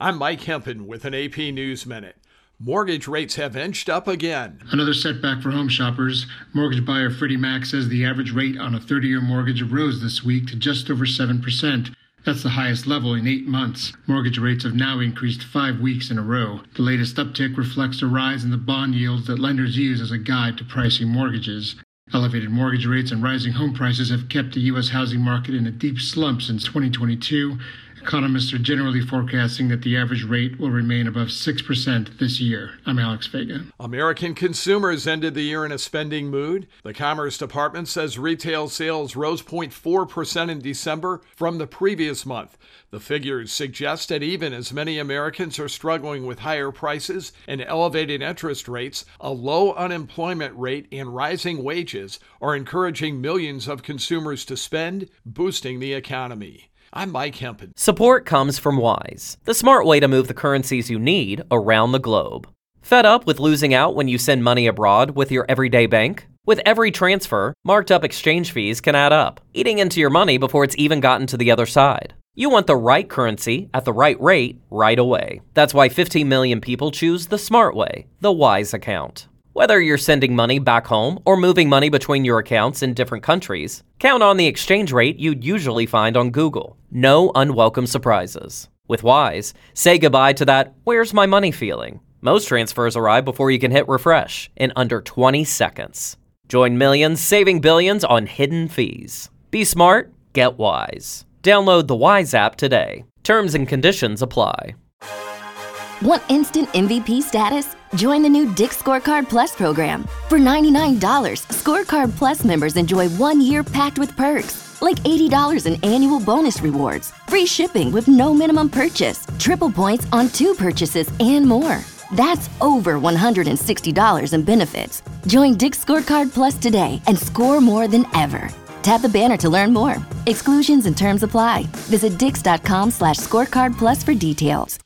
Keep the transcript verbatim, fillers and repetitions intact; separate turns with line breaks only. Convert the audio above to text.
I'm Mike Hempen with an A P News Minute. Mortgage rates have inched up again.
Another setback for home shoppers. Mortgage buyer Freddie Mac says the average rate on a thirty-year mortgage rose this week to just over seven percent. That's the highest level in eight months. Mortgage rates have now increased five weeks in a row. The latest uptick reflects a rise in the bond yields that lenders use as a guide to pricing mortgages. Elevated mortgage rates and rising home prices have kept the U S housing market in a deep slump since twenty twenty-two. Economists are generally forecasting that the average rate will remain above six percent this year. I'm Alex Vega.
American consumers ended the year in a spending mood. The Commerce Department says retail sales rose zero point four percent in December from the previous month. The figures suggest that even as many Americans are struggling with higher prices and elevated interest rates, a low unemployment rate and rising wages are encouraging millions of consumers to spend, boosting the economy. I'm Mike Hempen.
Support comes from Wise, the smart way to move the currencies you need around the globe. Fed up with losing out when you send money abroad with your everyday bank? With every transfer, marked up exchange fees can add up, eating into your money before it's even gotten to the other side. You want the right currency at the right rate right away. That's why fifteen million people choose the smart way, the Wise account. Whether you're sending money back home or moving money between your accounts in different countries, count on the exchange rate you'd usually find on Google. No unwelcome surprises. With Wise, say goodbye to that "where's my money" feeling. Most transfers arrive before you can hit refresh in under twenty seconds. Join millions saving billions on hidden fees. Be smart, get Wise. Download the Wise app today. Terms and conditions apply.
Want instant M V P status? Join the new Dick's Scorecard Plus program. For ninety-nine dollars, Scorecard Plus members enjoy one year packed with perks, like eighty dollars in annual bonus rewards, free shipping with no minimum purchase, triple points on two purchases, and more. That's over one hundred sixty dollars in benefits. Join Dick's Scorecard Plus today and score more than ever. Tap the banner to learn more. Exclusions and terms apply. Visit dix.com slash scorecard plus for details.